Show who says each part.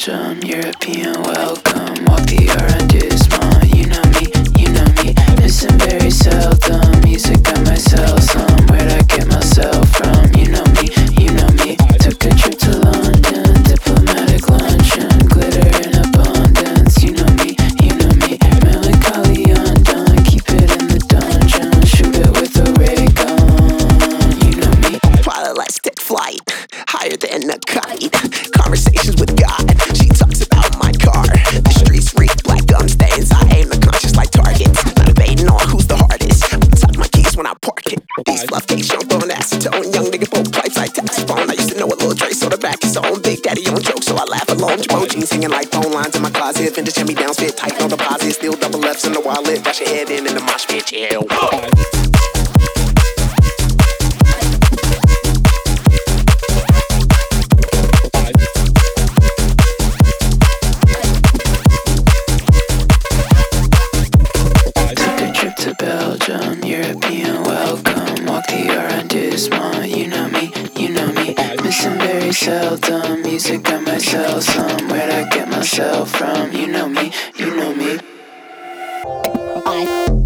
Speaker 1: Belgium, European welcome. Walk the arrondissement, you know me, missing very seldom. Music got myself some, where'd I get myself from? You know me, took a trip to London, diplomatic luncheon, glitter in abundance. You know me, melancholy undone, keep it in the dungeon, shoot it with a ray gun. You know me.
Speaker 2: While elastic flight, higher than a kite. Conversations with God, she talks about my car. The streets reek black gum stains. I aim the conscious like targets. Not debating on who's the hardest. Touch my keys when I park it. These fluff cakes jump on acetone. Young nigga poke pipes like taxophone. I used to know a little Dre, so the back is on. Big daddy on jokes, so I laugh alone. Jabot jeans hanging like phone lines in my closet. Vintage Hemi down, spit tight, no deposit. Still double F's in the wallet. Dash your head in the mosh pit, yeah.
Speaker 1: To Belgium, European welcome. Walk the arrondissement, you know me, missing very seldom. Music got myself some, where'd I get myself from? You know me,